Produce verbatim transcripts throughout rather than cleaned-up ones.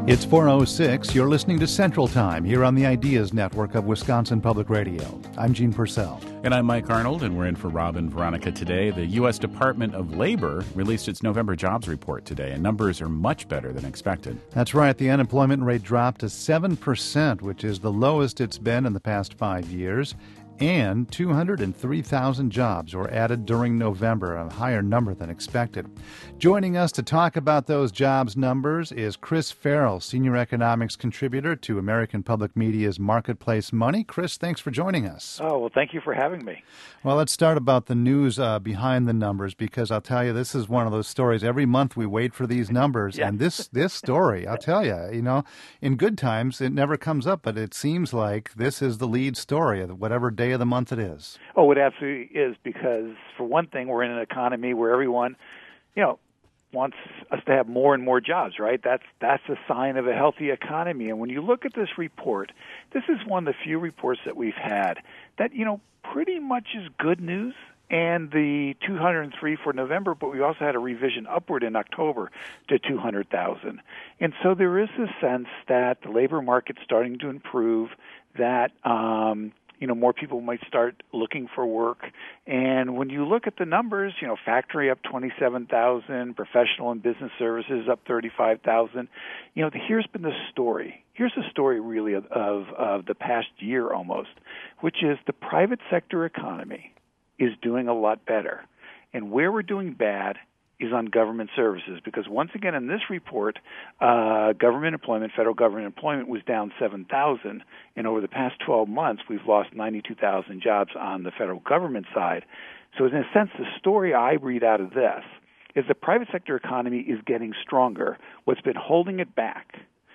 It's four oh six. You're listening to Central Time here on the Ideas Network of Wisconsin Public Radio. I'm Gene Purcell. And I'm Mike Arnold, and we're in for Rob and Veronica today. The U S Department of Labor released its November jobs report today, and numbers are much better than expected. That's right. The unemployment rate dropped to seven percent, which is the lowest it's been in the past five years. And two hundred three thousand jobs were added during November, a higher number than expected. Joining us to talk about those jobs numbers is Chris Farrell, Senior Economics Contributor to American Public Media's Marketplace Money. Chris, thanks for joining us. Oh, well, thank you for having me. Well, let's start about the news uh, behind the numbers, because I'll tell you, this is one of those stories. Every month we wait for these numbers, Yeah. and this, this story, I'll tell you, you know, in good times it never comes up, but it seems like this is the lead story of whatever day of the month it is. Oh, it absolutely is, because for one thing, we're in an economy where everyone, you know, wants us to have more and more jobs, right? That's that's a sign of a healthy economy. And when you look at this report, this is one of the few reports that we've had that, you know, pretty much is good news. And the two hundred three for November, but we also had a revision upward in October to two hundred thousand. And so there is a sense that the labor market's starting to improve, that um, you know, more people might start looking for work. And when you look at the numbers, you know, factory up twenty-seven thousand, professional and business services up thirty-five thousand. You know, here's been the story. Here's the story really of, of, of the past year almost, which is the private sector economy is doing a lot better. And where we're doing bad is on government services, because once again in this report, uh, government employment, federal government employment was down seven thousand, and over the past twelve months we've lost ninety-two thousand jobs on the federal government side. So in a sense, the story I read out of this is the private sector economy is getting stronger. What's been holding it back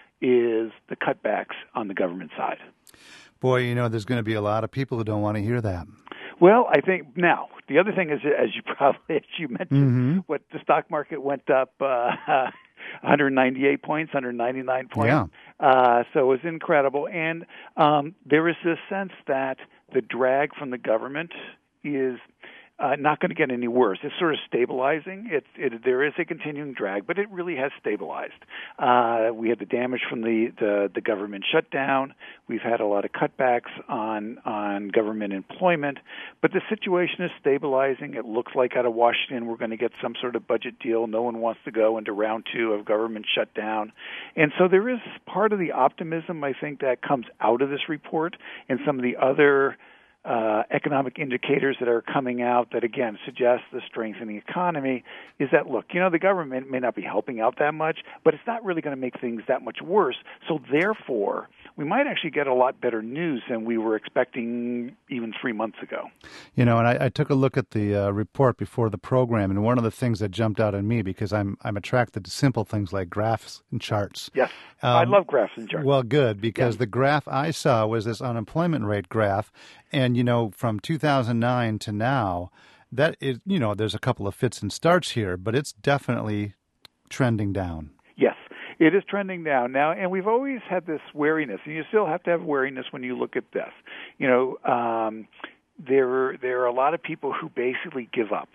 is the cutbacks on the government side. Boy, you know, there's going to be a lot of people who don't want to hear that. Well, I think now the other thing is, as you probably as you mentioned, Mm-hmm. what the stock market went up uh, one hundred ninety-eight points, one hundred ninety-nine points. Yeah. Uh, so it was incredible, and um, there is this sense that the drag from the government is Uh, not going to get any worse. It's sort of stabilizing. It's, it, there is a continuing drag, but it really has stabilized. Uh, we had the damage from the, the, the government shutdown. We've had a lot of cutbacks on on government employment, but the situation is stabilizing. It looks like out of Washington we're going to get some sort of budget deal. No one wants to go into round two of government shutdown. And so there is part of the optimism, I think, that comes out of this report and some of the other Uh, economic indicators that are coming out that, again, suggest the strength in the economy is that, look, you know, the government may not be helping out that much, but it's not really going to make things that much worse. So therefore, we might actually get a lot better news than we were expecting even three months ago. You know, and I, I took a look at the uh, report before the program, and one of the things that jumped out at me, because I'm I'm attracted to simple things like graphs and charts. Yes, Um, I love graphs and charts. Well, good, because Yeah. the graph I saw was this unemployment rate graph, and, you know, from two thousand nine to now, that is, you know, there's a couple of fits and starts here, but it's definitely trending down. Yes, it is trending down now, and we've always had this wariness, and you still have to have wariness when you look at this. You know, um, there there are a lot of people who basically give up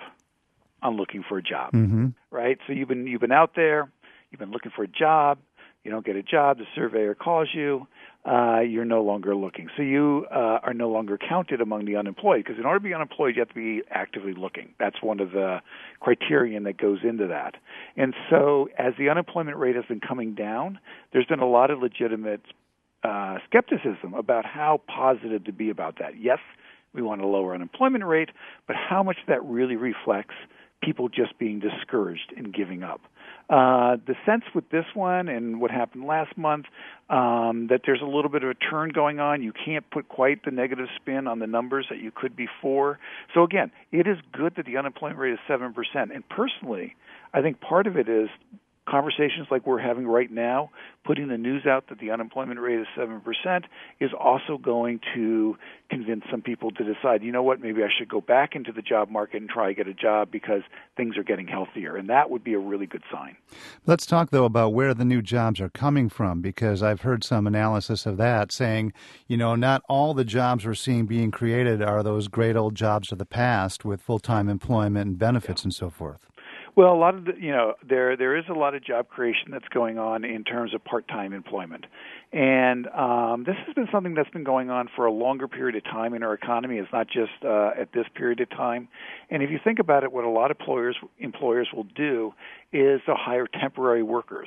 on looking for a job, Mm-hmm. right? So you've been you've been out there, you've been looking for a job, you don't get a job, the surveyor calls you, uh, you're no longer looking. So you uh, are no longer counted among the unemployed, because in order to be unemployed, you have to be actively looking. That's one of the criterion that goes into that. And so as the unemployment rate has been coming down, there's been a lot of legitimate uh, skepticism about how positive to be about that. Yes, we want a lower unemployment rate, but how much that really reflects people just being discouraged and giving up. Uh, the sense with this one and what happened last month, um, that there's a little bit of a turn going on. You can't put quite the negative spin on the numbers that you could before. So again, it is good that the unemployment rate is seven percent. And personally, I think part of it is conversations like we're having right now, putting the news out that the unemployment rate is seven percent, is also going to convince some people to decide, you know what, maybe I should go back into the job market and try to get a job because things are getting healthier. And that would be a really good sign. Let's talk, though, about where the new jobs are coming from, because I've heard some analysis of that saying, you know, not all the jobs we're seeing being created are those great old jobs of the past with full-time employment and benefits yeah. and so forth. Well, a lot of the, you know, there there is a lot of job creation that's going on in terms of part-time employment, and um, this has been something that's been going on for a longer period of time in our economy. It's not just uh, at this period of time. And if you think about it, what a lot of employers employers will do is they'll hire temporary workers,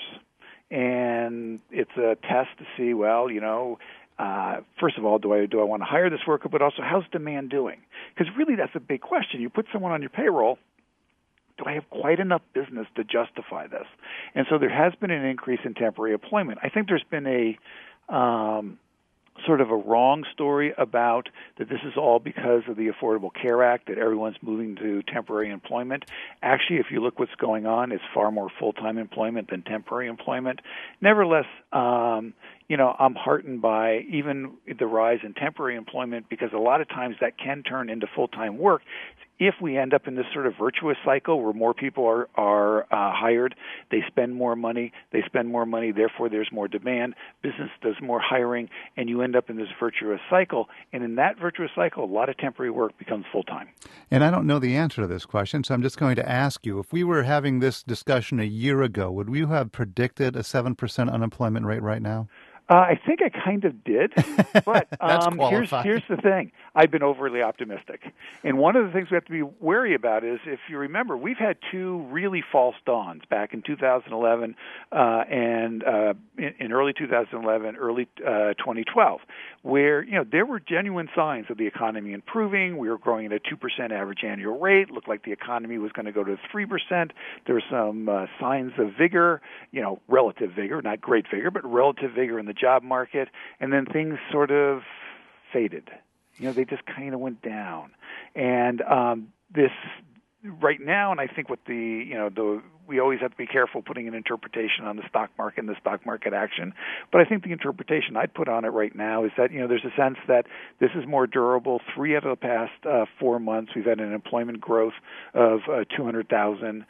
and it's a test to see, well, you know. Uh, first of all, do I do I want to hire this worker? But also, how's demand doing? Because really, that's a big question. You put someone on your payroll. Do I have quite enough business to justify this? And so there has been an increase in temporary employment. I think there's been a um, sort of a wrong story about that this is all because of the Affordable Care Act, that everyone's moving to temporary employment. Actually, if you look what's going on, it's far more full-time employment than temporary employment. Nevertheless, um, you know, I'm heartened by even the rise in temporary employment, because a lot of times that can turn into full-time work. If we end up in this sort of virtuous cycle where more people are, are uh, hired, they spend more money, they spend more money, therefore there's more demand, business does more hiring, and you end up in this virtuous cycle. And in that virtuous cycle, a lot of temporary work becomes full-time. And I don't know the answer to this question, so I'm just going to ask you, if we were having this discussion a year ago, would we have predicted a seven percent unemployment rate right now? Uh, I think I kind of did, but um, here's here's the thing. I've been overly optimistic. And one of the things we have to be wary about is, if you remember, we've had two really false dawns back in two thousand eleven uh, and uh, in, in early two thousand eleven, early uh, twenty twelve, where, you know, there were genuine signs of the economy improving. We were growing at a two percent average annual rate. Looked like the economy was going to go to three percent. There were some uh, signs of vigor, you know, relative vigor, not great vigor, but relative vigor in the job market, and then things sort of faded. You know, they just kind of went down. And um, this right now, and I think what the, you know, the we always have to be careful putting an interpretation on the stock market and the stock market action. But I think the interpretation I'd put on it right now is that, you know, there's a sense that this is more durable. Three out of the past uh, four months, we've had an employment growth of uh, two hundred thousand.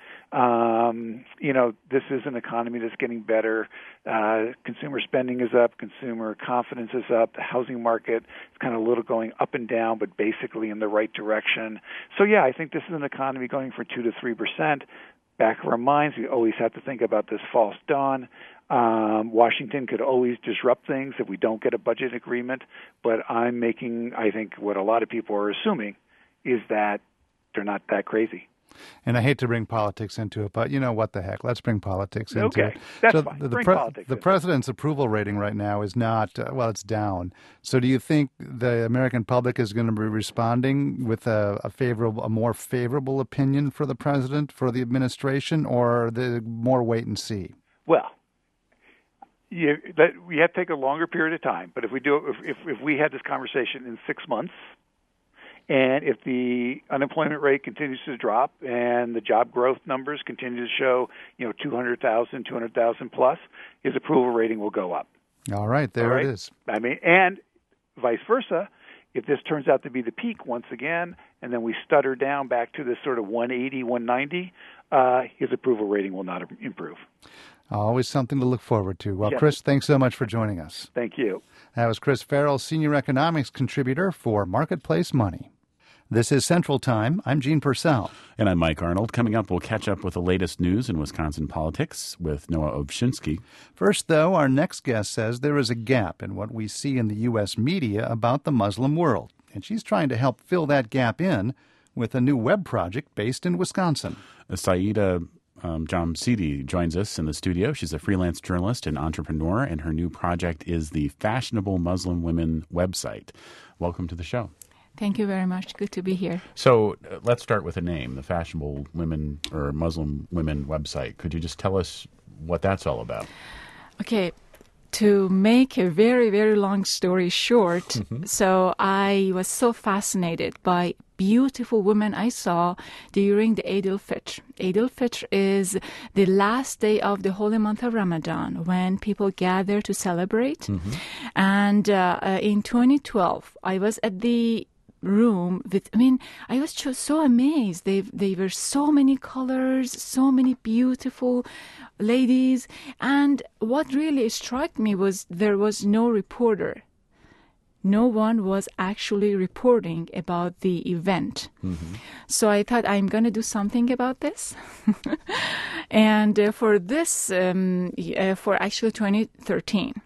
Um, you know, this is an economy that's getting better. Uh, consumer spending is up. Consumer confidence is up. The housing market is kind of a little going up and down, but basically in the right direction. So, yeah, I think this is an economy going for two to three percent. Back of our minds, we always have to think about this false dawn. Um, Washington could always disrupt things if we don't get a budget agreement, but I'm making, I think, what a lot of people are assuming is that they're not that crazy. And I hate to bring politics into it, but you know what the heck? Let's bring politics into okay. it. Okay, that's so fine. The, bring pre- politics the in. president's approval rating right now is not, uh, well, it's down. So do you think the American public is going to be responding with a, a favorable, a more favorable opinion for the president, for the administration, or the more wait and see? Well, you, that, we have to take a longer period of time. But if we do, if, if, if we had this conversation in six months, and if the unemployment rate continues to drop and the job growth numbers continue to show, you know, two hundred thousand, two hundred thousand plus, his approval rating will go up. All right, there All right? it is. I mean, and vice versa, if this turns out to be the peak once again, and then we stutter down back to this sort of one eighty, one ninety, uh, his approval rating will not improve. Always something to look forward to. Well, yes. Chris, thanks so much for joining us. Thank you. That was Chris Farrell, Senior Economics Contributor for Marketplace Money. This is Central Time. I'm Gene Purcell. And I'm Mike Arnold. Coming up, we'll catch up with the latest news in Wisconsin politics with Noah Obshinsky. First, though, our next guest says there is a gap in what we see in the U S media about the Muslim world. And she's trying to help fill that gap in with a new web project based in Wisconsin. Saida um, Jamsidi joins us in the studio. She's a freelance journalist and entrepreneur, and her new project is the Fashionable Muslim Women website. Welcome to the show. Thank you very much. Good to be here. So uh, let's start with a name, the Fashionable Women or Muslim Women website. Could you just tell us what that's all about? Okay. To make a very, very long story short, mm-hmm. so I was so fascinated by beautiful women I saw during the Eid al-Fitr. Eid al-Fitr is the last day of the holy month of Ramadan when people gather to celebrate. Mm-hmm. And uh, uh, in twenty twelve, I was at the room with, I mean, I was just so amazed. They they were so many colors, so many beautiful ladies. And what really struck me was there was no reporter. no one was actually reporting about the event. Mm-hmm. So I thought, I'm going to do something about this. And uh, for this, um, uh, for actually twenty thirteen,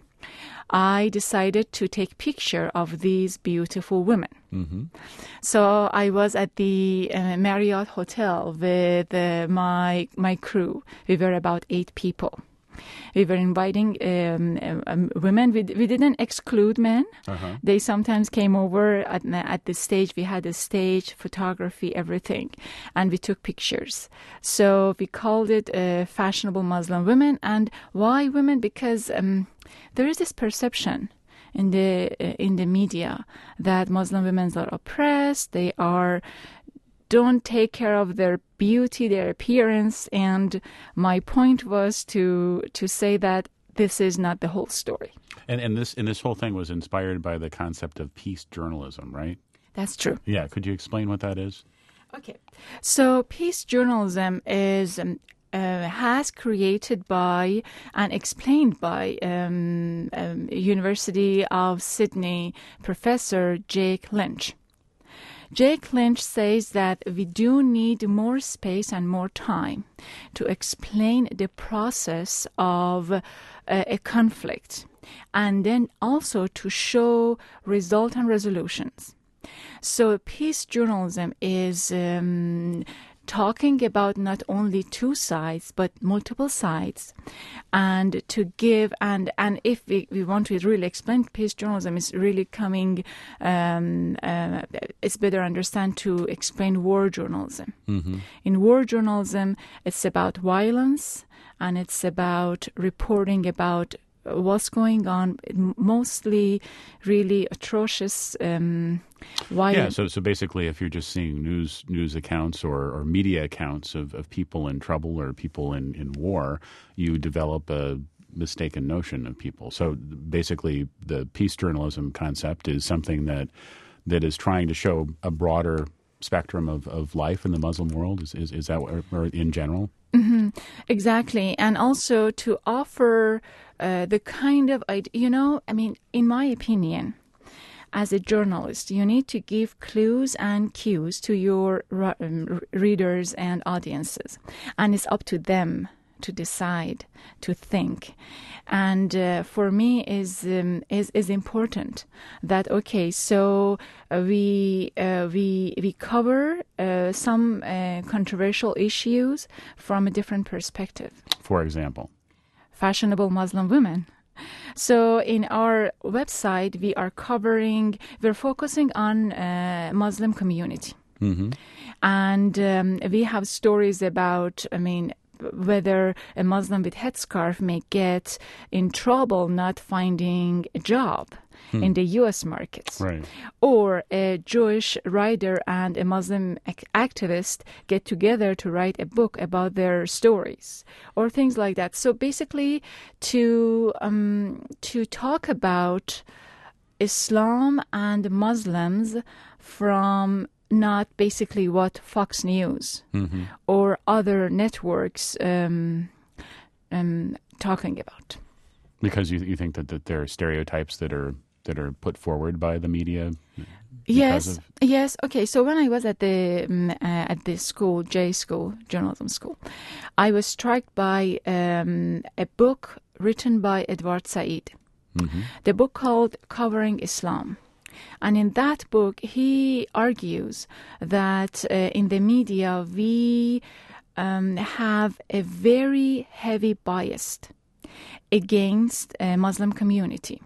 I decided to take picture of these beautiful women. Mm-hmm. So I was at the uh, Marriott Hotel with uh, my my crew. We were about eight people. We were inviting um, um, women. We, we didn't exclude men. Uh-huh. They sometimes came over at, at the stage. We had a stage, photography, everything. And we took pictures. So we called it uh, Fashionable Muslim Women. And why women? Because um, there is this perception in the uh, in the media that Muslim women are oppressed. They are don't take care of their beauty, their appearance. And my point was to to say that this is not the whole story. And and this and this whole thing was inspired by the concept of peace journalism, right? That's true. Yeah. Could you explain what that is? Okay. So peace journalism is um, uh, has created by and explained by um, um, University of Sydney professor Jake Lynch. Jake Lynch says that we do need more space and more time to explain the process of uh, a conflict, and then also to show result and resolutions. So peace journalism is um, talking about not only two sides, but multiple sides, and to give, and, and if we, we want to really explain peace journalism, is really coming, um, uh, it's better understand to explain war journalism. Mm-hmm. In war journalism, it's about violence, and it's about reporting about what's going on, mostly really atrocious um, violence. Yeah, so so basically if you're just seeing news news accounts or, or media accounts of, of people in trouble or people in, in war, you develop a mistaken notion of people. So basically the peace journalism concept is something that that is trying to show a broader spectrum of, of life in the Muslim world. Is, is, is that what, or in general? Mm-hmm. Exactly. And also to offer uh, the kind of idea, you know, I mean, in my opinion, as a journalist, you need to give clues and cues to your um, readers and audiences. And it's up to them to decide, to think. And uh, for me is um, is is important that, okay, so uh, we uh, we we cover uh, some uh, controversial issues from a different perspective. For example, fashionable Muslim women. So in our website, we are covering, we're focusing on uh, Muslim community. Mm-hmm. And um, we have stories about, I mean, whether a Muslim with headscarf may get in trouble not finding a job hmm. in the U S markets. Right. Or a Jewish writer and a Muslim ac- activist get together to write a book about their stories, or things like that. So basically to um, to talk about Islam and Muslims from not basically what Fox News mm-hmm. or other networks um, um, talking about. Because you you think that, that there are stereotypes that are that are put forward by the media. Yes, of... yes. Okay, so when I was at the um, uh, at the school, J School, journalism school, I was struck by um, a book written by Edward Said. Mm-hmm. The book called Covering Islam. And in that book, he argues that uh, in the media, we um, have a very heavy bias against a Muslim community.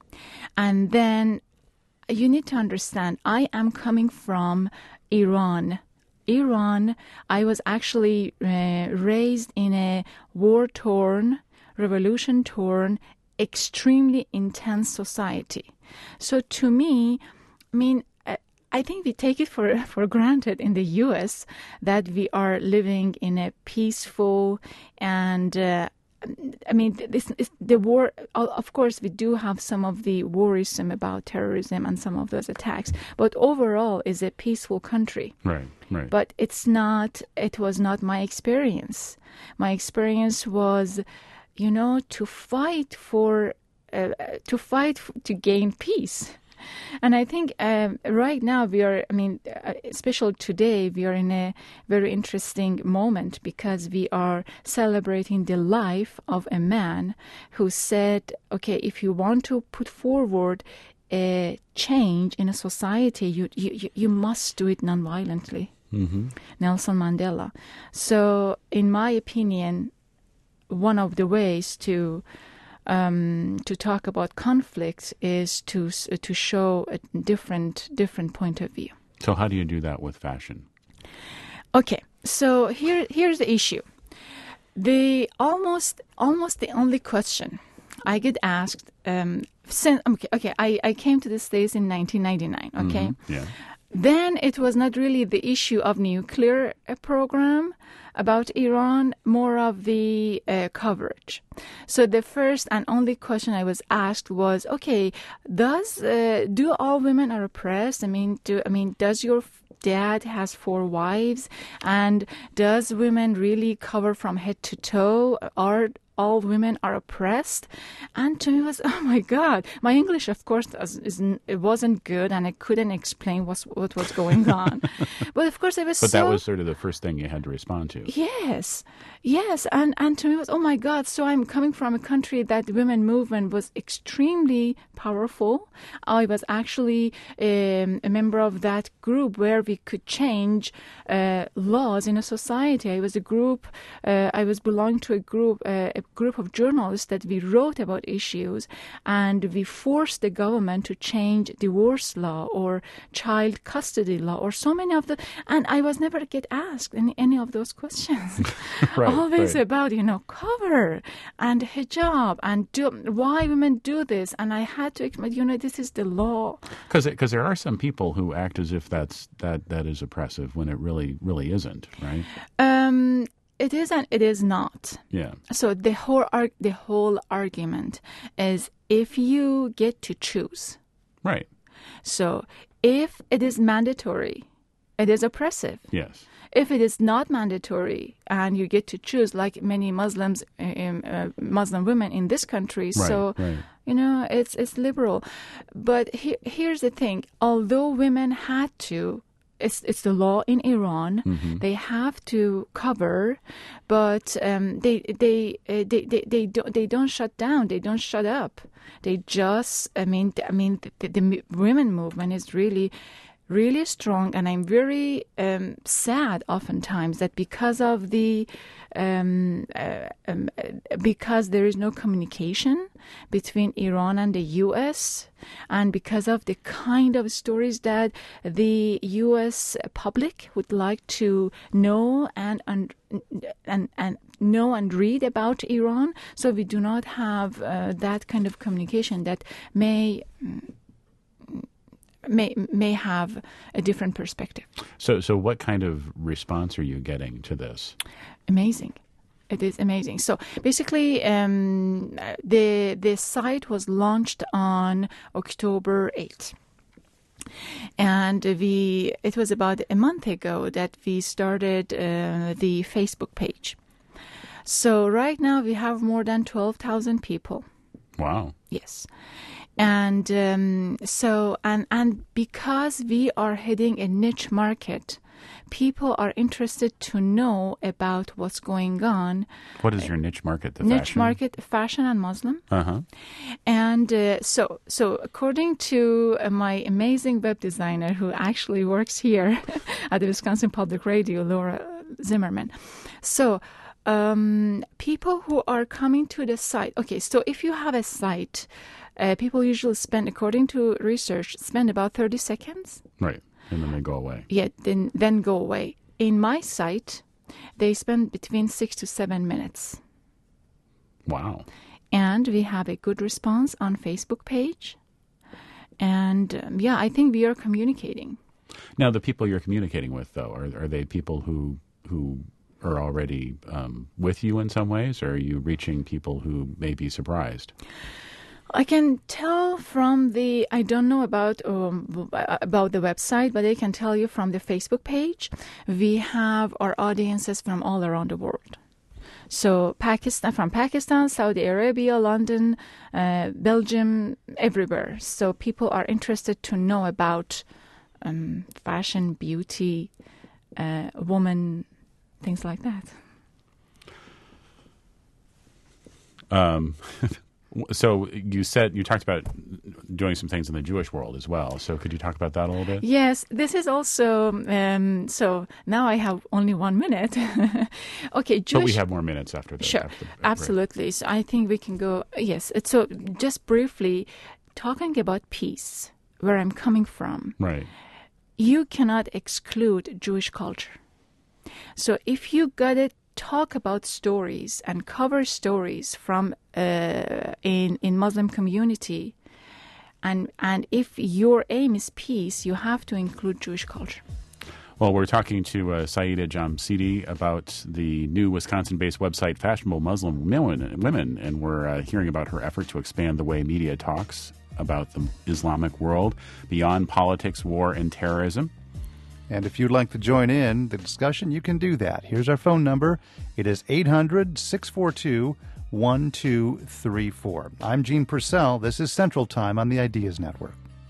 And then you need to understand, I am coming from Iran. Iran, I was actually uh, raised in a war-torn, revolution-torn, extremely intense society. So to me, I mean, I think we take it for for granted in the U S that we are living in a peaceful and, uh, I mean, this is the war. Of course, we do have some of the worrisome about terrorism and some of those attacks, but overall, is a peaceful country. Right, right. But it's not. It was not my experience. My experience was, you know, to fight for. Uh, to fight f- to gain peace. And I think um, right now we are, I mean, uh, especially today, we are in a very interesting moment because we are celebrating the life of a man who said, okay, if you want to put forward a change in a society, you you, you must do it nonviolently. Mm-hmm. Nelson Mandela. So, in my opinion, one of the ways to um, to talk about conflicts is to to show a different different point of view. So, how do you do that with fashion? Okay, so here here's the issue. The almost almost the only question I get asked. Um, since okay, okay, I, I came to the States in nineteen ninety-nine. Okay. Mm-hmm. Yeah. Then it was not really the issue of nuclear program about Iran, more of the uh, coverage. So the first and only question I was asked was, okay, does uh, do all women are oppressed? I mean, do I mean does your dad has four wives, and does women really cover from head to toe? Are all women are oppressed? And to me it was, oh my God, my English, of course, is, is, it wasn't good, and I couldn't explain what's, what was going on. But of course, I was But so... that was sort of the first thing you had to respond to. Yes, yes. And, and to me it was, oh my God, so I'm coming from a country that the women movement was extremely powerful. I was actually um, a member of that group where we could change uh, laws in a society. I was a group, uh, I was belonging to a group, uh, a group of journalists that we wrote about issues, and we forced the government to change divorce law or child custody law or so many of the, and I was never get asked any, any of those questions. Right, Always right. about, you know, cover and hijab and do, why women do this. And I had to explain, you know, this is the law. Because because there are some people who act as if that's that that is oppressive when it really really isn't, right? Um, it is and it is not. Yeah. So the whole arg- the whole argument is if you get to choose. Right. So if it is mandatory, it is oppressive. Yes. If it is not mandatory and you get to choose, like many Muslims, um, uh, Muslim women in this country, Right, so right. you know it's it's liberal. But he, here's the thing: although women had to, it's it's the law in Iran. Mm-hmm. They have to cover, but um, they they, uh, they they they don't they don't shut down. They don't shut up. They just, I mean, I mean, the, the women movement is really. really strong, and I'm very um, sad oftentimes that because of the um, uh, um, uh, because there is no communication between Iran and the U S, and because of the kind of stories that the U S public would like to know and and and, and know and read about Iran, so we do not have uh, that kind of communication that may. May may have a different perspective. So, so what kind of response are you getting to this? Amazing. It is amazing. So basically, um, the the site was launched on October eighth. And we it was about a month ago that we started uh, the Facebook page. So right now we have more than twelve thousand people. Wow. Yes. And um, so, and, and because we are hitting a niche market, people are interested to know about what's going on. What is your niche market? The niche fashion? market, fashion and Muslim. Uh-huh. And uh, so, so according to uh, my amazing web designer who actually works here at the Wisconsin Public Radio, Laura Zimmerman. So, um, people who are coming to the site. Okay, so if you have a site, Uh, people usually spend, according to research, spend about thirty seconds. Right, and then they go away. Yeah, then then go away. In my site, they spend between six to seven minutes. Wow. And we have a good response on Facebook page. And um, yeah, I think we are communicating. Now, the people you're communicating with, though, are are they people who who are already um, with you in some ways, or are you reaching people who may be surprised? I can tell from the, I don't know about um, about the website, but I can tell you from the Facebook page, we have our audiences from all around the world. So Pakistan, from Pakistan, Saudi Arabia, London, uh, Belgium, everywhere. So people are interested to know about um, fashion, beauty, uh, woman, things like that. Um, so you said you talked about doing some things in the Jewish world as well. So could you talk about that a little bit? Yes, this is also. Um, so now I have only one minute. Okay, Jewish. But we have more minutes after that. Sure, after the break. Absolutely. So I think we can go. Yes. So just briefly, talking about peace, where I'm coming from. Right. You cannot exclude Jewish culture. So if you got it. Talk about stories and cover stories from uh, in in Muslim community, and and if your aim is peace, you have to include Jewish culture. Well, we're talking to uh, Saida Jamshidi about the new Wisconsin-based website Fashionable Muslim Women, women and we're uh, hearing about her effort to expand the way media talks about the Islamic world beyond politics, war, and terrorism. And if you'd like to join in the discussion, you can do that. Here's our phone number. It is eight hundred, six four two, one two three four. I'm Gene Purcell. This is Central Time on the Ideas Network.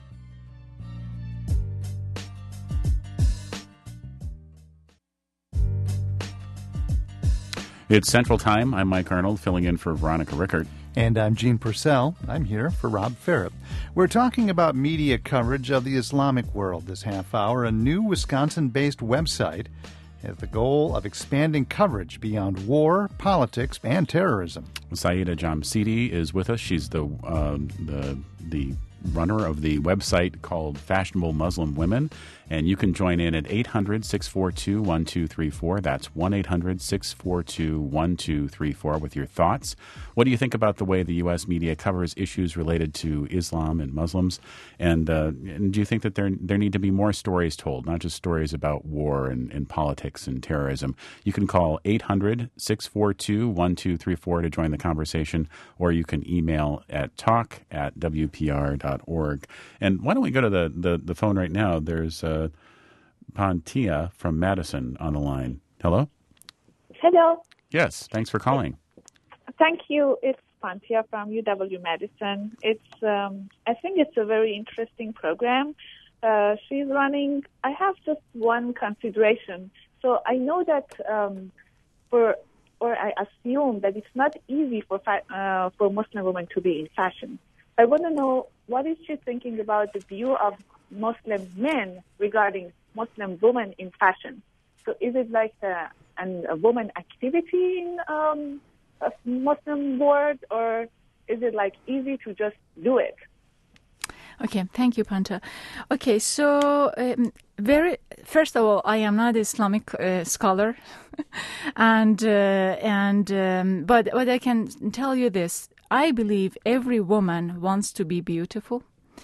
It's Central Time. I'm Mike Arnold, filling in for Veronica Rickert. And I'm Gene Purcell. I'm here for Rob Farrell. We're talking about media coverage of the Islamic world this half hour. A new Wisconsin-based website has the goal of expanding coverage beyond war, politics, and terrorism. Saida Jamshidi is with us. She's the um, the the runner of the website called Fashionable Muslim Women, and you can join in at eight hundred, six four two, one two three four. That's one eight hundred, six four two, one two three four with your thoughts. What do you think about the way the U S media covers issues related to Islam and Muslims? And, uh, and do you think that there there need to be more stories told, not just stories about war and, and politics and terrorism? You can call eight hundred, six four two, one two three four to join the conversation, or you can email at talk at w p r dot org. And why don't we go to the, the, the phone right now? There's uh, Pantia from Madison on the line. Hello? Hello. Yes, thanks for calling. Thank you. It's Pantia from U W Madison. It's um, I think it's a very interesting program. Uh, she's running. I have just one consideration. So I know that um, for, or I assume that it's not easy for fa- uh, for Muslim women to be in fashion. I want to know, what is she thinking about the view of Muslim men regarding Muslim women in fashion? So is it like a, an, a woman activity in um, a Muslim world, or is it like easy to just do it? Okay, thank you, Panta. Okay, so um, very first of all, I am not an Islamic uh, scholar, and uh, and um, but but I can tell you this: I believe every woman wants to be beautiful.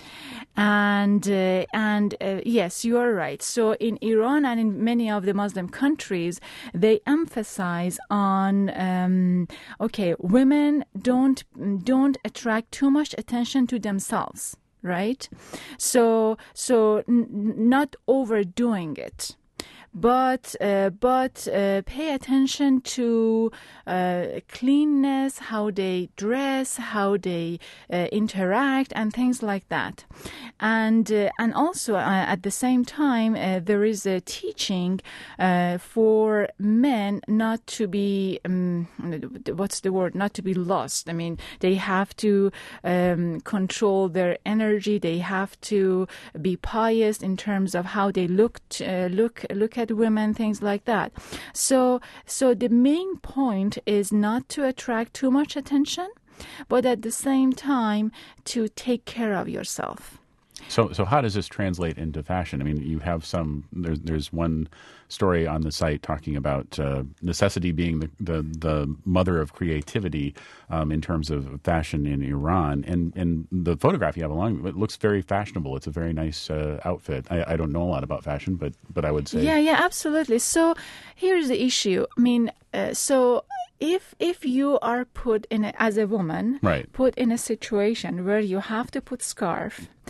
And uh, and uh, yes, you are right. So in Iran and in many of the Muslim countries, they emphasize on um, okay, women don't don't attract too much attention to themselves, right? So so n- not overdoing it. But uh, but uh, pay attention to uh, cleanness, how they dress, how they uh, interact, and things like that. And uh, and also uh, at the same time, uh, there is a teaching uh, for men not to be um, what's the word? Not to be lost. I mean, they have to um, control their energy. They have to be pious in terms of how they look t- uh, look look at women, things like that. So so the main point is not to attract too much attention, but at the same time to take care of yourself. So so how does this translate into fashion? I mean, you have some, there's, there's one story on the site talking about uh, necessity being the, the, the mother of creativity um, in terms of fashion in Iran. And, and the photograph you have along, it looks very fashionable. It's a very nice uh, outfit. I, I don't know a lot about fashion, but, but I would say. Yeah, yeah, absolutely. So here's the issue. I mean, uh, so... If if you are put in a, as a woman, right. put in a situation where you have to put scarf,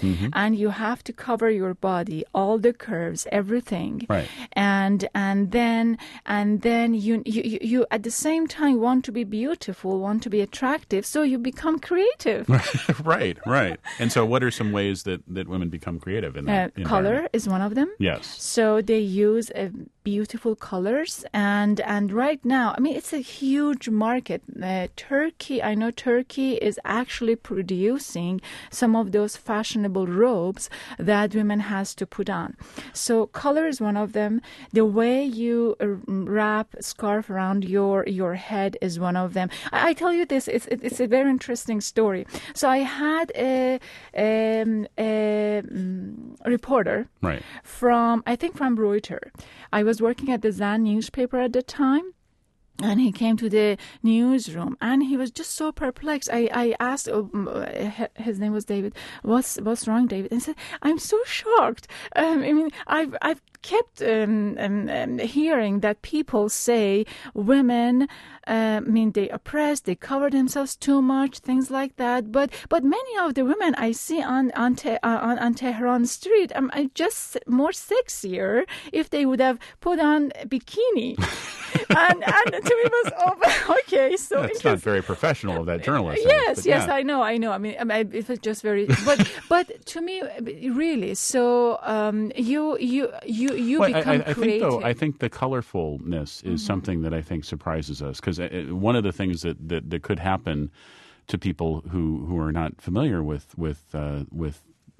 Mm-hmm. and you have to cover your body, all the curves, everything. Right. And and then and then you, you you at the same time want to be beautiful, want to be attractive, so you become creative. Right, right. And so what are some ways that, that women become creative in that Uh, color is one of them. Yes. So they use uh, beautiful colors, and and right now, I mean, it's a huge market. Uh, Turkey, I know Turkey is actually producing some of those fashionable robes that women has to put on. So color is one of them. The way you uh, wrap a scarf around your your head is one of them. I, I tell you this, it's it's a very interesting story. So I had a, um, a um, reporter Right. from, I think from Reuters. I was working at the Zan newspaper at the time. And he came to the newsroom, and he was just so perplexed. I, I asked, um, his name was David, what's what's wrong, David? And he said, I'm so shocked. Um, I mean, I've I've kept um, um, um, hearing that people say women, uh, I mean, they oppress, they cover themselves too much, things like that. But but many of the women I see on on te- on, on Tehran street, um, I just more sexier if they would have put on a bikini. and and to me it was oh, okay. So That's not very professional of that journalist. Yes, but yes, yeah. I know, I know. I mean, I mean, it was just very, but but to me, really. So um, you you you you Well, become I, I, I creative. think though, I think the colorfulness is Mm-hmm. something that I think surprises us, because one of the things that, that, that could happen to people who, who are not familiar with with uh, with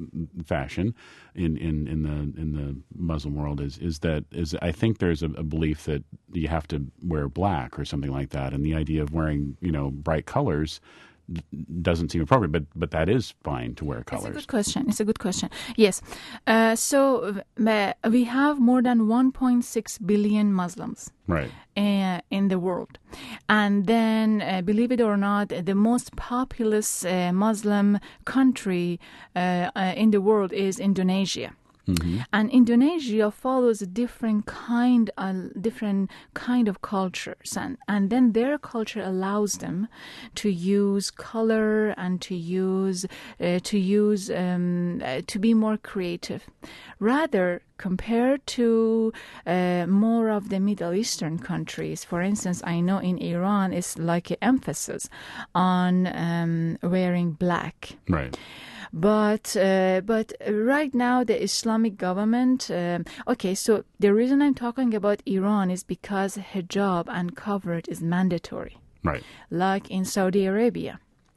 fashion in, in, in the in the Muslim world is is that is I think there's a, a belief that you have to wear black or something like that, and the idea of wearing, you know, bright colors doesn't seem appropriate, but but that is fine to wear colors. It's a good question. It's a good question. Yes. Uh, so uh, we have more than one point six billion Muslims. Right. Uh, in the world. And then, uh, believe it or not, the most populous uh, Muslim country uh, uh, in the world is Indonesia. Mm-hmm. And Indonesia follows a different kind, uh, different kind of cultures, and and then their culture allows them to use color and to use uh, to use um, uh, to be more creative, rather compared to uh, more of the Middle Eastern countries. For instance, I know in Iran it's like an emphasis on um, wearing black. Right. But uh, but right now the Islamic government, um, okay, so the reason I'm talking about Iran is because hijab and coverage is mandatory, Right. like in Saudi Arabia.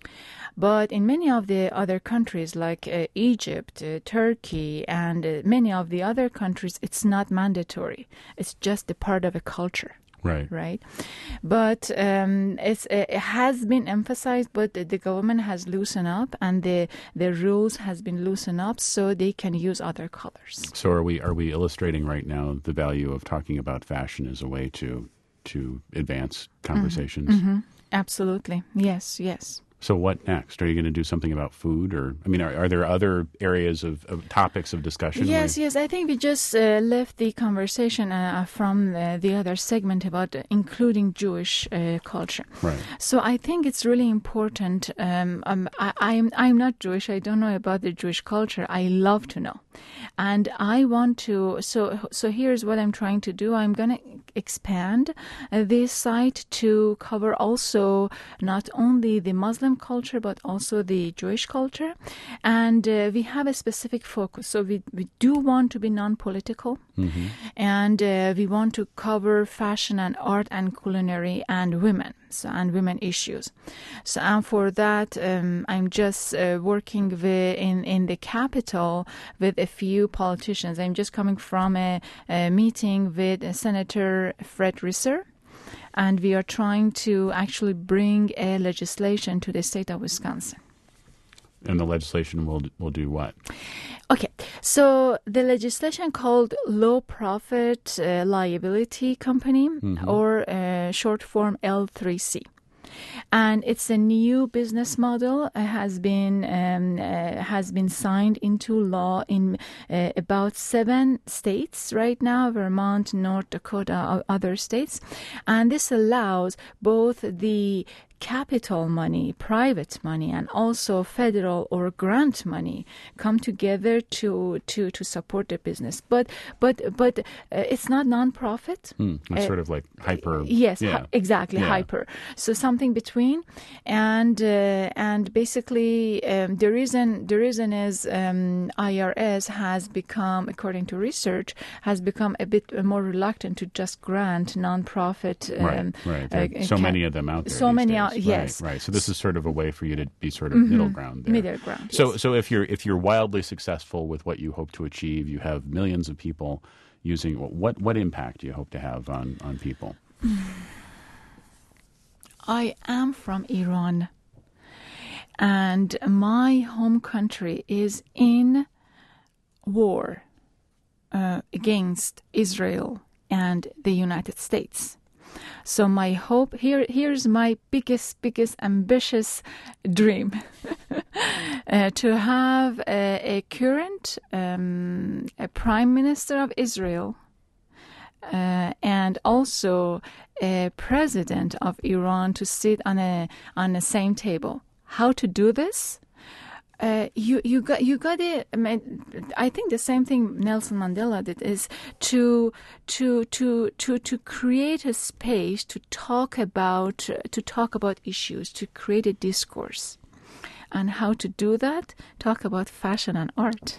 But in many of the other countries like uh, Egypt, uh, Turkey, and uh, many of the other countries, it's not mandatory. It's just a part of a culture. Right. Right. But um, it's, it has been emphasized, but the, the government has loosened up, and the, the rules has been loosened up so they can use other colors. So are we are we illustrating right now the value of talking about fashion as a way to to advance conversations? Mm-hmm. Mm-hmm. Absolutely. Yes, yes. So what next? Are you going to do something about food, or I mean, are, are there other areas of, of topics of discussion? Yes, where... yes. I think we just uh, left the conversation uh, from uh, the other segment about uh, including Jewish uh, culture. Right. So I think it's really important. Um, um, I, I'm I'm not Jewish. I don't know about the Jewish culture. I love to know, and I want to. So so here's what I'm trying to do. I'm going to expand uh, this site to cover also not only the Muslim culture but also the Jewish culture, and uh, we have a specific focus. So we, we do want to be non-political, mm-hmm. and uh, we want to cover fashion and art and culinary and women, so, and women issues. So and for that um, I'm just uh, working with, in, in the capital with a few politicians. I'm just coming from a, a meeting with uh, Senator Fred Risser, and we are trying to actually bring a legislation to the state of Wisconsin. And the legislation will will do what? Okay, so the legislation called Low Profit uh, Liability Company, mm-hmm. or uh, short form L three C. And it's a new business model. It has been um, uh, has been signed into law in uh, about seven states right now: Vermont, North Dakota, other states. And this allows both the capital money, private money, and also federal or grant money come together to to, to support the business. But but but uh, it's not nonprofit. Mm, it's Uh, sort of like hyper. Yes, yeah. hy- exactly, Yeah. hyper. So something between, and uh, and basically um, the reason the reason is um, I R S has become, according to research, has become a bit more reluctant to just grant nonprofit. Um, Right, right. There are uh, so ca- many of them out there. So these many days. out- Right, yes. right. So this is sort of a way for you to be sort of middle ground there. Middle ground, So, yes. so if you're if you're wildly successful with what you hope to achieve, you have millions of people using. What what impact do you hope to have on on people? I am from Iran, and my home country is in war uh, against Israel and the United States. So my hope here here's my biggest biggest ambitious dream uh, to have a, a current um, a prime minister of Israel uh, and also a president of Iran to sit on a on the same table. How to do this? Uh, you you got you got it. I mean, I think the same thing Nelson Mandela did is to to to to to create a space to talk about to talk about issues, to create a discourse, and how to do that. Talk about fashion and art.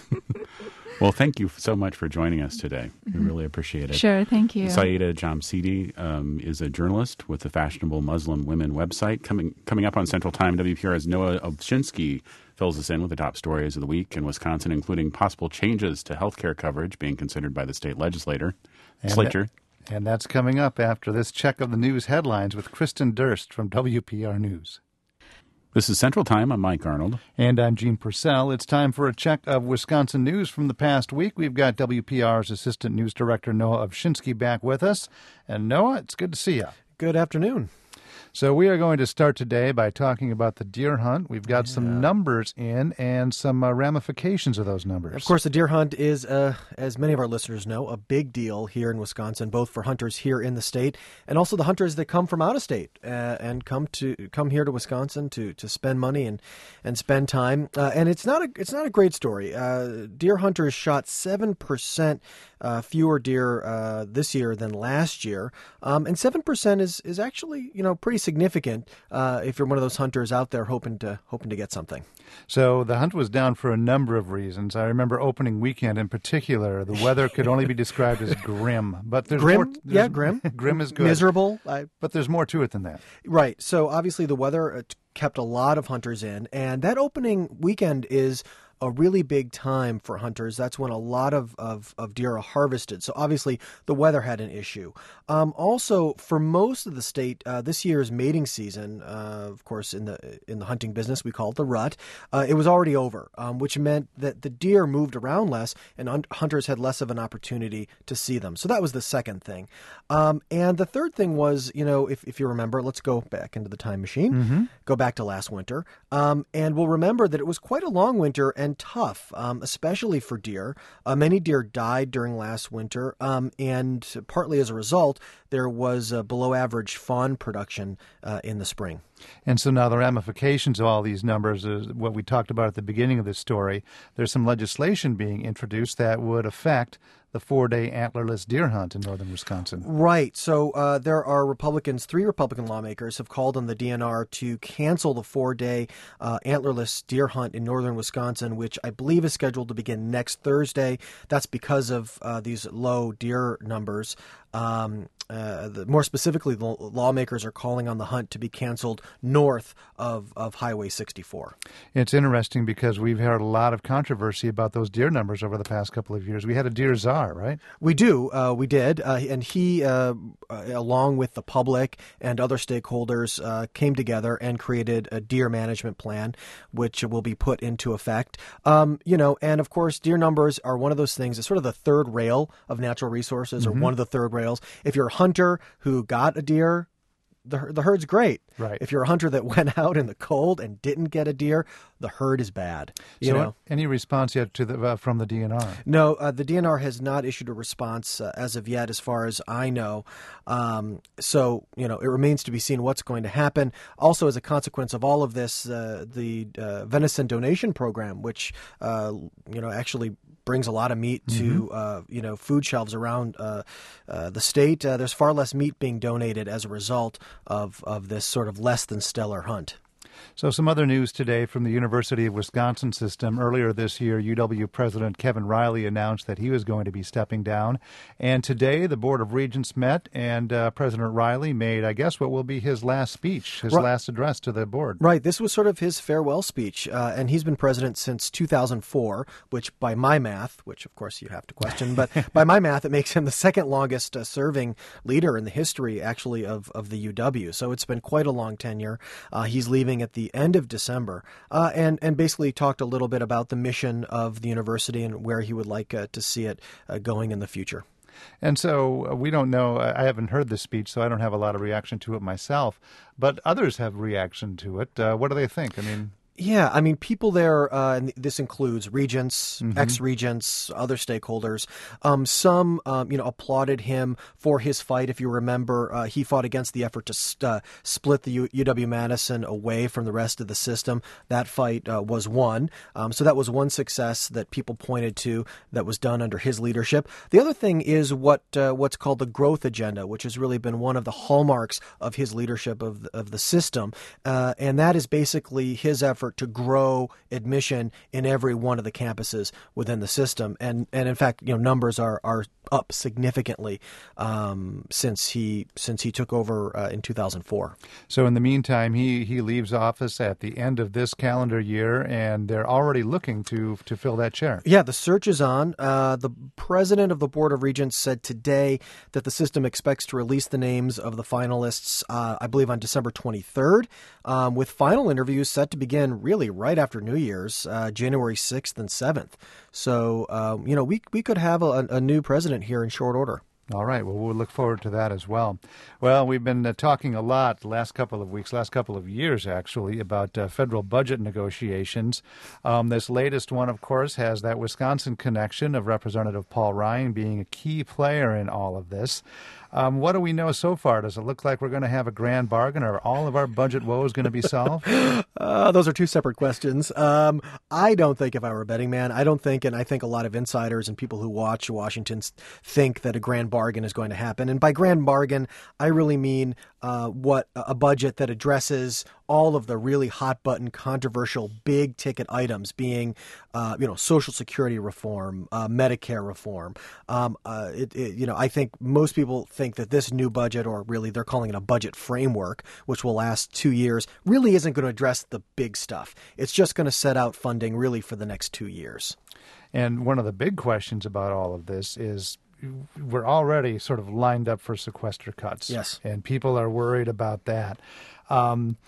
Well, thank you so much for joining us today. We really appreciate it. Sure, thank you. Saida Jamsidi um, is a journalist with the fashionable Muslim Women website. Coming coming up on Central Time, W P R A's Noah Ovchinsky fills us in with the top stories of the week in Wisconsin, including possible changes to health care coverage being considered by the state legislator. And Slater. that- and that's coming up after this check of the news headlines with Kristen Durst from W P R News. This is Central Time. I'm Mike Arnold. And I'm Gene Purcell. It's time for a check of Wisconsin news from the past week. We've got W P R's Assistant News Director Noah Ovchinsky back with us. And Noah, it's good to see you. Good afternoon. So we are going to start today by talking about the deer hunt. We've got yeah. some numbers in and some uh, ramifications of those numbers. Of course, the deer hunt is, uh, as many of our listeners know, a big deal here in Wisconsin, both for hunters here in the state and also the hunters that come from out of state uh, and come to come here to Wisconsin to, to spend money and and spend time. Uh, and it's not a it's not a great story. Uh, deer hunters shot seven percent uh, fewer deer uh, this year than last year, um, and seven percent is is actually you know pretty significant uh, if you're one of those hunters out there hoping to hoping to get something. So the hunt was down for a number of reasons. I remember opening weekend in particular, the weather could only be described as grim. But there's grim, more, there's, yeah, grim. Grim is good. Miserable. I, but there's more to it than that. Right. So obviously the weather kept a lot of hunters in, and that opening weekend is a really big time for hunters. That's when a lot of, of, of deer are harvested. So obviously the weather had an issue. Um, also, for most of the state, uh, this year's mating season, uh, of course, in the in the hunting business, we call it the rut, uh, it was already over, um, which meant that the deer moved around less and un- hunters had less of an opportunity to see them. So that was the second thing. Um, and the third thing was, you know, if, if you remember, let's go back into the time machine, mm-hmm. go back to last winter, um, and we'll remember that it was quite a long winter and tough, um, especially for deer. Uh, many deer died during last winter, um, and partly as a result, there was a below average fawn production uh, in the spring. And so now the ramifications of all these numbers is what we talked about at the beginning of this story. There's some legislation being introduced that would affect the four-day antlerless deer hunt in northern Wisconsin. Right. So uh, there are Republicans, three Republican lawmakers have called on the D N R to cancel the four-day uh, antlerless deer hunt in northern Wisconsin, which I believe is scheduled to begin next Thursday. That's because of uh, these low deer numbers. Um, uh, the, more specifically, the lawmakers are calling on the hunt to be canceled north of, of Highway sixty-four. It's interesting because we've heard a lot of controversy about those deer numbers over the past couple of years. We had a deer czar, right? We do. Uh, we did. Uh, and he, uh, uh, along with the public and other stakeholders, uh, came together and created a deer management plan, which will be put into effect. Um, you know, and of course, deer numbers are one of those things. It's sort of the third rail of natural resources, mm-hmm. or one of the third rails. If you're a hunter who got a deer, the the herd's great. Right. If you're a hunter that went out in the cold and didn't get a deer, the herd is bad. You so know. Any response yet to the uh, from the D N R? No, uh, the D N R has not issued a response uh, as of yet, as far as I know. Um, so, you know, it remains to be seen what's going to happen. Also, as a consequence of all of this, uh, the uh, venison donation program, which, uh, you know, actually brings a lot of meat to, mm-hmm. uh, you know, food shelves around uh, uh, the state, uh, there's far less meat being donated as a result of, of this sort of less than stellar hunt. So some other news today from the University of Wisconsin system. Earlier this year, U W President Kevin Riley announced that he was going to be stepping down. And today, the Board of Regents met, and uh, President Riley made, I guess, what will be his last speech, his right. last address to the board. Right. This was sort of his farewell speech. Uh, and he's been president since two thousand four, which by my math, which of course you have to question, but by my math, it makes him the second longest uh, serving leader in the history, actually, of, of the U W. So it's been quite a long tenure. Uh, he's leaving at the end of December, uh, and and basically talked a little bit about the mission of the university and where he would like uh, to see it uh, going in the future. And so uh, we don't know. I haven't heard this speech, so I don't have a lot of reaction to it myself. But others have reaction to it. Uh, what do they think? I mean. Yeah, I mean, people there, uh, and this includes regents, mm-hmm. ex-regents, other stakeholders. Um, some, um, you know, applauded him for his fight. If you remember, uh, he fought against the effort to st- uh, split the U- UW-Madison away from the rest of the system. That fight uh, was won. Um, so that was one success that people pointed to that was done under his leadership. The other thing is what uh, what's called the growth agenda, which has really been one of the hallmarks of his leadership of the, of the system. Uh, and that is basically his effort to grow admission in every one of the campuses within the system. And and in fact, you know, numbers are, are up significantly um, since he since he took over uh, in two thousand four. So in the meantime, he, he leaves office at the end of this calendar year, and they're already looking to to fill that chair. Yeah, the search is on. Uh, the president of the Board of Regents said today that the system expects to release the names of the finalists, uh, I believe, on December twenty-third, um, with final interviews set to begin really right after New Year's, uh, January sixth and seventh. So, um, you know, we we could have a, a new president here in short order. All right. Well, we'll look forward to that as well. Well, we've been uh, talking a lot the last couple of weeks, last couple of years, actually, about uh, federal budget negotiations. Um, this latest one, of course, has that Wisconsin connection of Representative Paul Ryan being a key player in all of this. Um, what do we know so far? Does it look like we're going to have a grand bargain? Are all of our budget woes going to be solved? uh, those are two separate questions. Um, I don't think, if I were a betting man, I don't think, and I think a lot of insiders and people who watch Washington think that a grand bargain is going to happen. And by grand bargain, I really mean uh, what a budget that addresses all of the really hot button, controversial, big ticket items, being, uh, you know, Social Security reform, uh, Medicare reform. Um, uh, it, it, you know, I think most people think that this new budget, or really they're calling it a budget framework, which will last two years, really isn't going to address the big stuff. It's just going to set out funding really for the next two years. And one of the big questions about all of this is, we're already sort of lined up for sequester cuts. Yes. And people are worried about that. Um,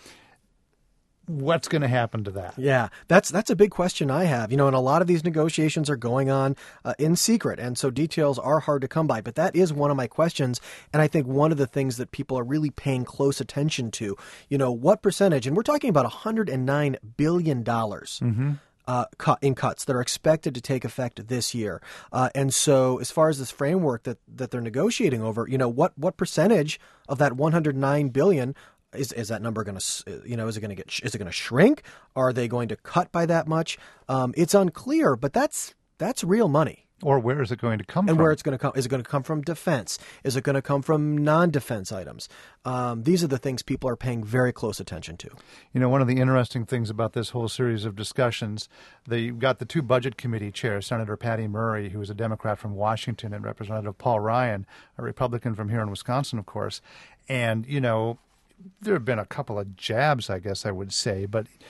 What's going to happen to that? Yeah, that's that's a big question I have. You know, and a lot of these negotiations are going on uh, in secret, and so details are hard to come by. But that is one of my questions, and I think one of the things that people are really paying close attention to. You know, what percentage, and we're talking about one hundred nine billion dollars. Mm-hmm. Uh, cut in cuts that are expected to take effect this year. Uh, and so as far as this framework that, that they're negotiating over, you know, what, what percentage of that one hundred nine billion is, is that number going to, you know, is it going to get, is it going to shrink? Are they going to cut by that much? Um, it's unclear, but that's, that's real money. Or where is it going to come and from? And where it's going to come. Is it going to come from defense? Is it going to come from non-defense items? Um, these are the things people are paying very close attention to. You know, one of the interesting things about this whole series of discussions, you've got the two budget committee chairs, Senator Patty Murray, who is a Democrat from Washington, and Representative Paul Ryan, a Republican from here in Wisconsin, of course. And, you know, there have been a couple of jabs, I guess I would say, but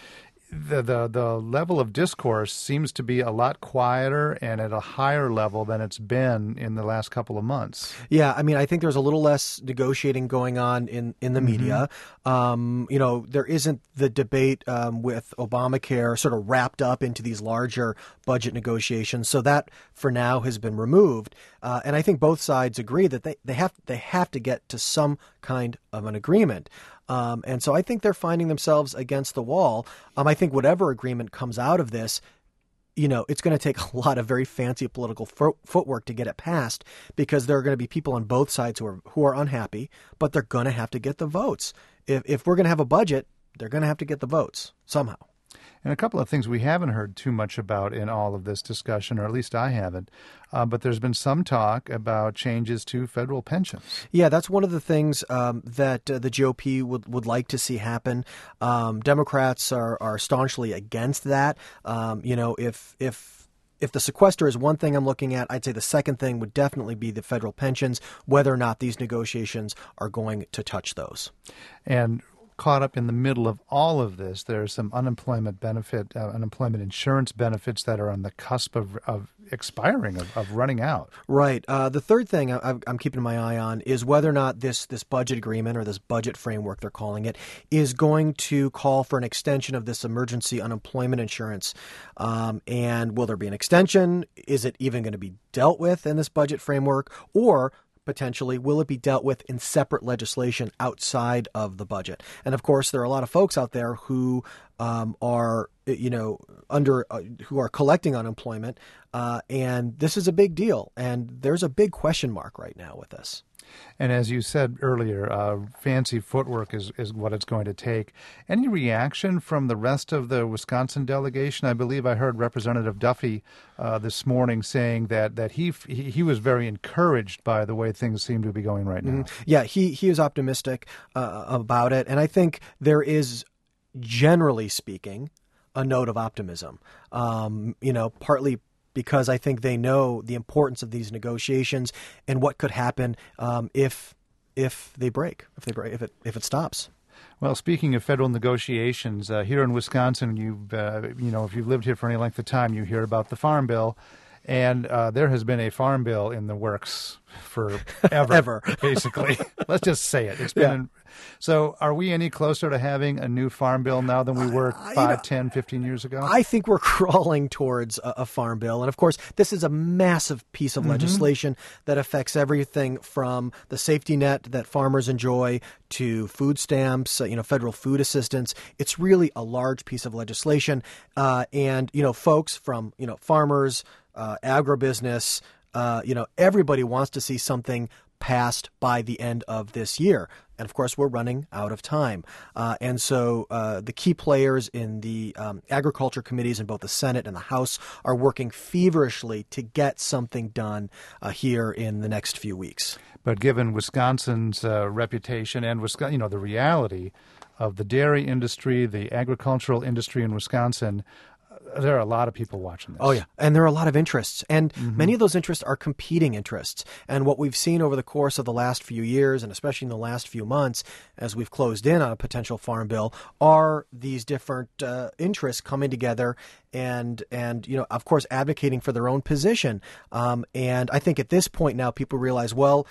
the, the the level of discourse seems to be a lot quieter and at a higher level than it's been in the last couple of months. Yeah, I mean, I think there's a little less negotiating going on in, in the mm-hmm. media. Um, you know, there isn't the debate um, with Obamacare sort of wrapped up into these larger budget negotiations. So that, for now, has been removed. Uh, and I think both sides agree that they, they have they have to get to some kind of an agreement. Um, and so I think they're finding themselves against the wall. Um, I think whatever agreement comes out of this, you know, it's going to take a lot of very fancy political fo- footwork to get it passed, because there are going to be people on both sides who are who are unhappy, but they're going to have to get the votes. If if we're going to have a budget, they're going to have to get the votes somehow. And a couple of things we haven't heard too much about in all of this discussion, or at least I haven't, uh, but there's been some talk about changes to federal pensions. Yeah, that's one of the things um, that uh, the G O P would, would like to see happen. Um, Democrats are, are staunchly against that. Um, you know, if if if the sequester is one thing I'm looking at, I'd say the second thing would definitely be the federal pensions, whether or not these negotiations are going to touch those. And caught up in the middle of all of this, there are some unemployment benefit, uh, unemployment insurance benefits that are on the cusp of, of expiring, of, of running out. Right. Uh, the third thing I, I'm keeping my eye on is whether or not this this budget agreement, or this budget framework they're calling it, is going to call for an extension of this emergency unemployment insurance. Um, and will there be an extension? Is it even going to be dealt with in this budget framework? Or potentially, will it be dealt with in separate legislation outside of the budget? And of course, there are a lot of folks out there who um, are, you know, under uh, who are collecting unemployment, uh, and this is a big deal. And there's a big question mark right now with this. And as you said earlier, uh, fancy footwork is, is what it's going to take. Any reaction from the rest of the Wisconsin delegation? I believe I heard Representative Duffy uh, this morning saying that that he, he he was very encouraged by the way things seem to be going right now. Mm-hmm. Yeah, he, he is optimistic uh, about it. And I think there is, generally speaking, a note of optimism, um, you know, partly because I think they know the importance of these negotiations and what could happen um, if if they break, if they break, if it if it stops. Well, speaking of federal negotiations, uh, here in Wisconsin, you've uh, you know if you've lived here for any length of time, you hear about the Farm Bill, and uh, there has been a Farm Bill in the works forever, Ever. basically. Let's just say it. It's been. Yeah. In, so are we any closer to having a new Farm Bill now than we were five, uh, you know, ten, fifteen years ago? I think we're crawling towards a, a Farm Bill. And of course, this is a massive piece of mm-hmm. legislation that affects everything from the safety net that farmers enjoy to food stamps, uh, you know, federal food assistance. It's really a large piece of legislation. Uh, and, you know, folks from, you know, farmers, uh, agribusiness, uh, you know, everybody wants to see something passed by the end of this year. And of course, we're running out of time. Uh, and so uh, the key players in the um, agriculture committees in both the Senate and the House are working feverishly to get something done uh, here in the next few weeks. But given Wisconsin's uh, reputation and, Wisconsin, you know, the reality of the dairy industry, the agricultural industry in Wisconsin, there are a lot of people watching this. Oh, yeah. And there are a lot of interests. And mm-hmm. many of those interests are competing interests. And what we've seen over the course of the last few years, and especially in the last few months, as we've closed in on a potential farm bill, are these different uh, interests coming together and, and, you know, of course, advocating for their own position. Um, and I think at this point now, people realize, well,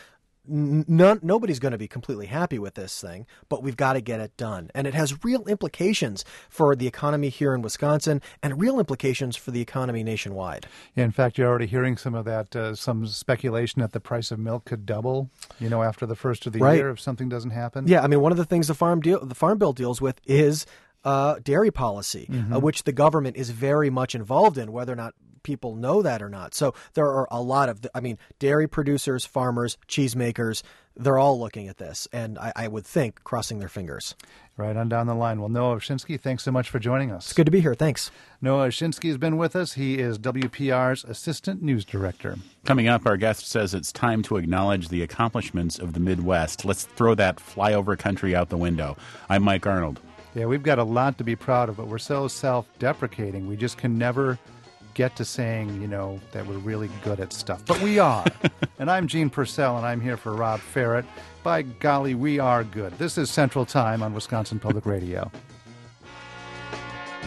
None, nobody's going to be completely happy with this thing, but we've got to get it done. And it has real implications for the economy here in Wisconsin and real implications for the economy nationwide. Yeah, in fact, you're already hearing some of that, uh, some speculation that the price of milk could double, you know, after the first of the right. year if something doesn't happen. Yeah, I mean, one of the things the farm deal, the Farm Bill deals with is uh, dairy policy, mm-hmm. uh, which the government is very much involved in, whether or not people know that or not. So there are a lot of, I mean, dairy producers, farmers, cheesemakers, they're all looking at this, and I, I would think crossing their fingers. Right on down the line. Well, Noah Oshinsky, thanks so much for joining us. It's good to be here. Thanks. Noah Oshinsky has been with us. He is W P R's Assistant News Director. Coming up, our guest says it's time to acknowledge the accomplishments of the Midwest. Let's throw that flyover country out the window. I'm Mike Arnold. Yeah, we've got a lot to be proud of, but we're so self-deprecating. We just can never get to saying, you know, that we're really good at stuff. But we are. And I'm Gene Purcell, and I'm here for Rob Ferret. By golly, we are good. This is Central Time on Wisconsin Public Radio.